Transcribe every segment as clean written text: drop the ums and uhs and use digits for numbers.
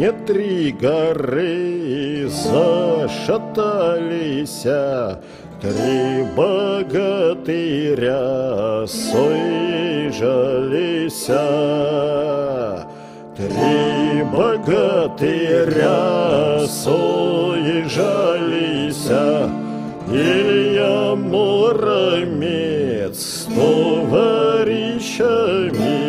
не три горы зашаталися, три богатыря соижалися. Три богатыря соижалися, Илья Муромец с товарищами.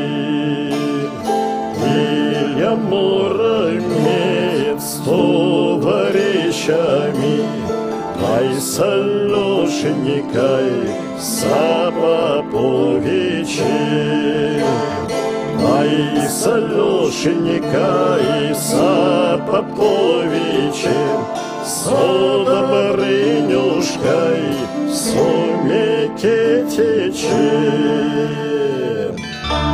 Илья Муромец с товарищами, ай с Алешенькой, с Поповичем. Ай с Алешенькой, с Поповичем, с Добрынюшкой, с Микитичем.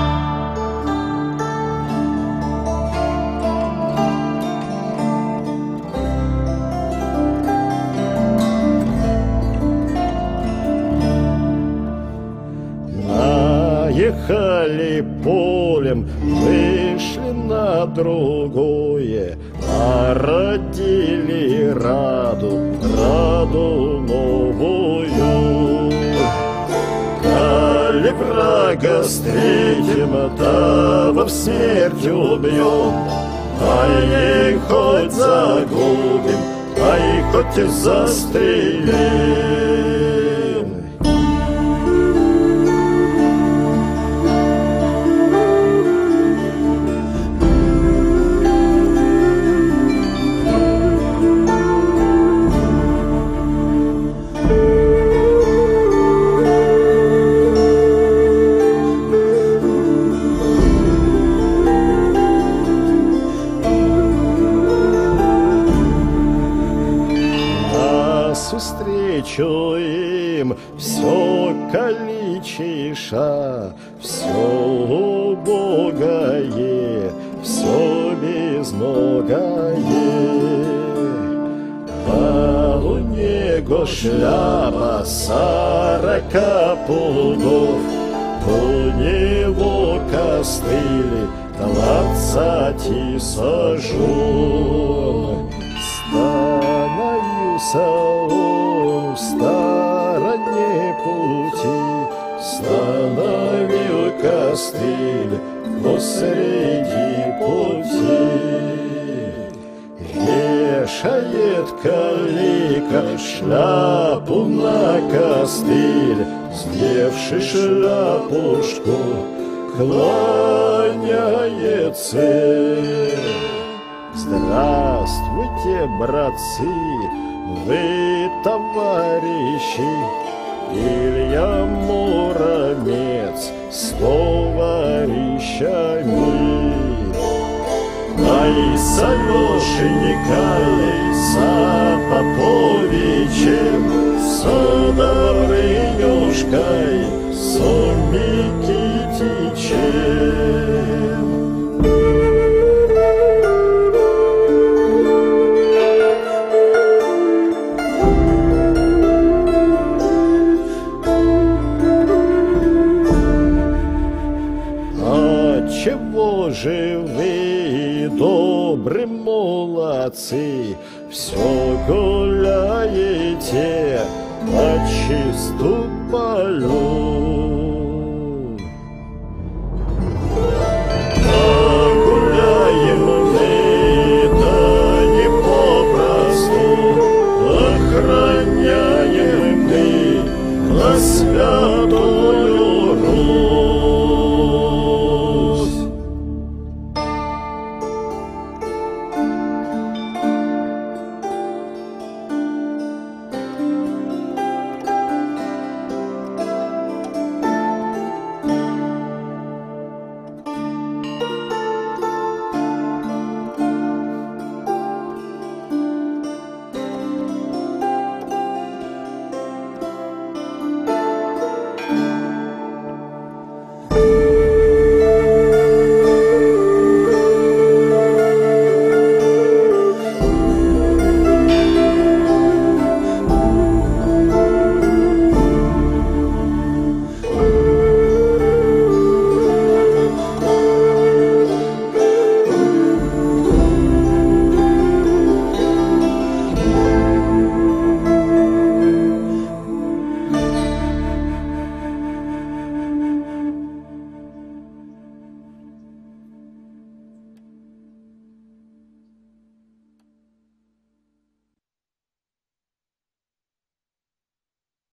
Ехали полем, вышли на другое, а родили раду новую. Коли врага встретим, того в смерть убьем, ай хоть загубим, ай хоть и застрелим. Встречу им все количиша, все убогое, все безногое. А у него шляпа 40 пудов, у него костыли 20 сажен. Становился он в стороне пути, становил костыль посреди пути. Вешает калика шляпу на костыль, взвевши шляпушку, кланяется. Здравствуйте, братцы, вы товарищи, Илья Муромец с товарищами. Ай с Алешенькой, с Поповичем, с Добрынюшкой, с Микитичем. Чего же вы, добрые молодцы, все гуляете по чисту полю?